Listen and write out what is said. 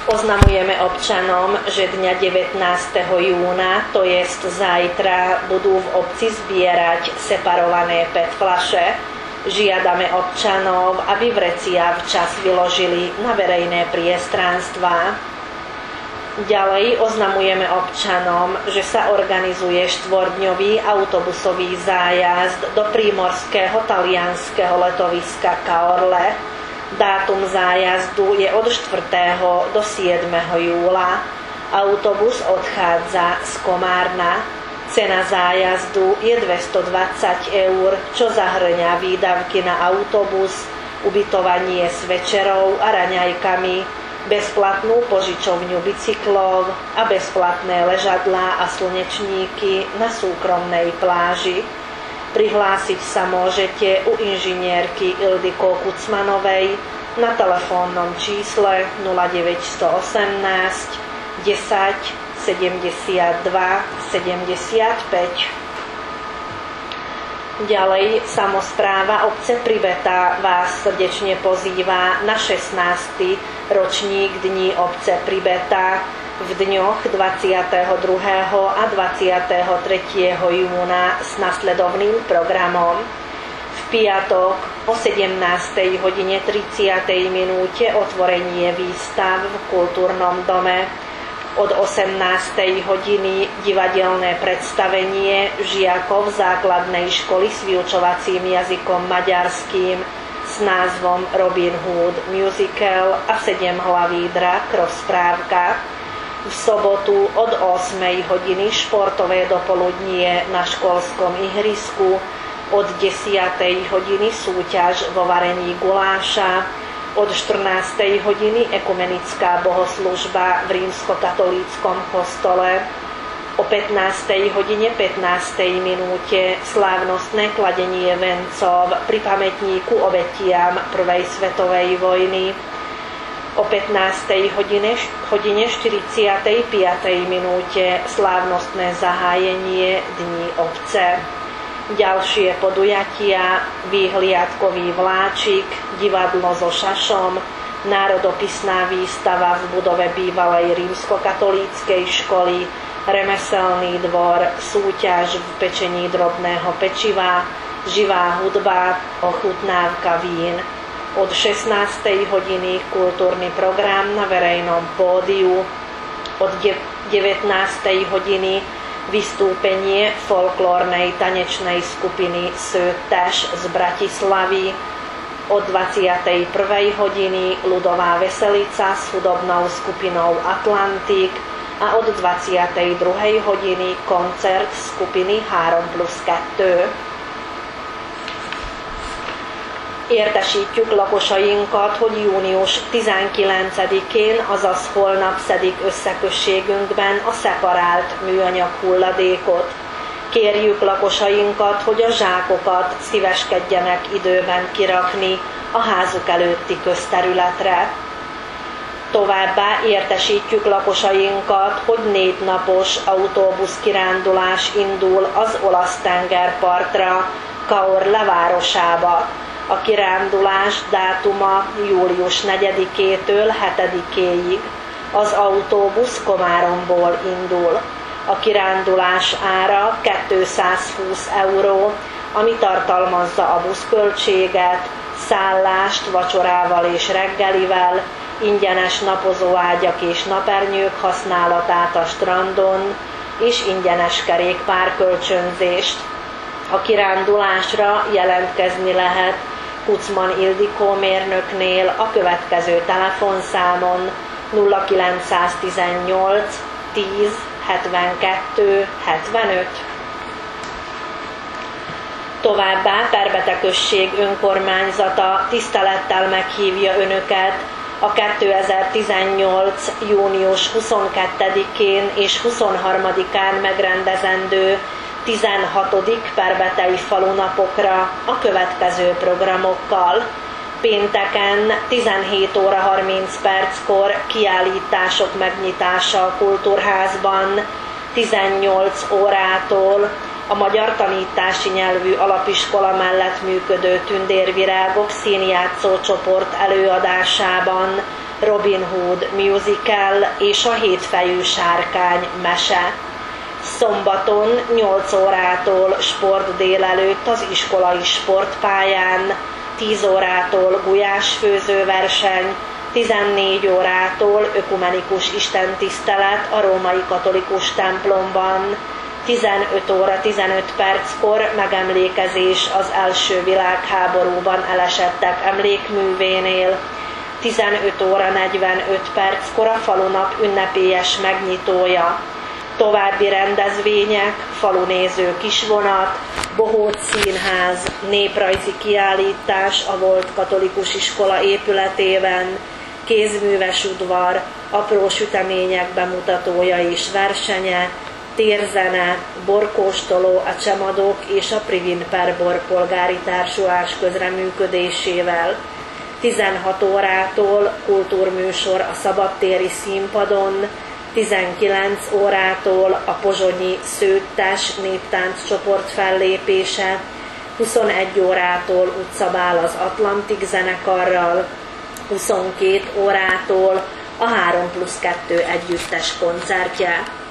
Oznamujeme občanom, že dňa 19. júna, to jest zajtra, budú v obci zbierať separované PET fľaše. Žiadame občanov, aby vrecia včas vyložili na verejné priestranstvá. Ďalej oznamujeme občanom, že sa organizuje 4-dňový autobusový zájazd do prímorského talianskeho letoviska Caorle. Dátum zájazdu je od 4. do 7. júla. Autobus odchádza z Komárna. Cena zájazdu je 220 €, čo zahŕňa výdavky na autobus, ubytovanie s večerou a raňajkami, bezplatnú požičovňu bicyklov a bezplatné ležadlá a slnečníky na súkromnej pláži. Prihlásiť sa môžete u inžinierky Ildiko Kucmanovej na telefónnom čísle 0918 10 72 75. Ďalej, samospráva obce Pribeta vás srdečne pozýva na 16. ročník Dní obce Pribeta v dňoch 22. a 23. júna s nasledovným programom. V piatok o 17:30 otvorenie výstav v Kultúrnom dome. Od 18. hodiny divadelné predstavenie žiakov základnej školy s vyučovacím jazykom maďarským s názvom Robin Hood Musical a 7-hlavý drak rozprávka. V sobotu od 8. hodiny športové dopoludnie na školskom ihrisku, od 10. hodiny súťaž vo varení guláša, od 14. hodiny ekumenická bohoslužba v rímskokatolíckom kostole, o 15. hodine 15. minúte slávnostné kladenie vencov pri pamätníku obetiam prvej svetovej vojny, o 15. hodine 45. minúte slávnostné zahájenie Dní obce. Ďalšie podujatia: výhliadkový vláčik, divadlo so šašom, národopisná výstava v budove bývalej rímskokatolíckej školy, remeselný dvor, súťaž v pečení drobného pečiva, živá hudba, ochutnávka vín. Od 16. hodiny kultúrny program na verejnom pódiu, od 19. hodiny vystúpenie folklórnej tanečnej skupiny Szőttes z Bratislavy, od 21. hodiny ľudová veselica s hudobnou skupinou Atlantik a od 22. hodiny koncert skupiny 3+2. Értesítjük lakosainkat, hogy június 19-én, azaz holnap szedik összeközségünkben a szeparált műanyag hulladékot. Kérjük lakosainkat, hogy a zsákokat szíveskedjenek időben kirakni a házuk előtti közterületre. Továbbá értesítjük lakosainkat, hogy 4 napos autóbuszkirándulás indul az olasz tengerpartra, Caorle városába. A kirándulás dátuma július 4-től 7-ig. Az autóbusz Komáromból indul. A kirándulás ára 220 €, ami tartalmazza a buszköltséget, szállást vacsorával és reggelivel, ingyenes napozóágyak és napernyők használatát a strandon, és ingyenes kerékpárkölcsönzést. A kirándulásra jelentkezni lehet Kucman Ildikó mérnöknél a következő telefonszámon 0918 10 72 75. Továbbá Perbete község önkormányzata tisztelettel meghívja Önöket a 2018. június 22-én és 23-án megrendezendő 16. perbetei falunapokra a következő programokkal. Pénteken 17:30 kiállítások megnyitása a Kultúrházban, 18 órától a magyar tanítási nyelvű alapiskola mellett működő Tündérvirágok színjátszó csoport előadásában Robin Hood musical és a hétfejű sárkány mese. Szombaton 8 órától sport délelőtt az iskolai sportpályán, 10 órától gulyásfőzőverseny, 14 órától ökumenikus istentisztelet a római katolikus templomban, 15 óra 15 perckor megemlékezés az első világháborúban elesettek emlékművénél, 15 óra 45 perckor a falunap ünnepélyes megnyitója. További rendezvények, falunéző kisvonat, Bohóc Színház, néprajzi kiállítás a volt katolikus iskola épületében, kézműves udvar, apró sütemények bemutatója és versenye, térzene, borkóstoló a Csemadok és a Privin Perbor polgári társulás közreműködésével. 16 órától kultúrműsor a szabadtéri színpadon, 19 órától a pozsonyi Szőttes néptánc csoport fellépése, 21 órától utcabál az Atlantik zenekarral, 22 órától a 3+2 együttes koncertje.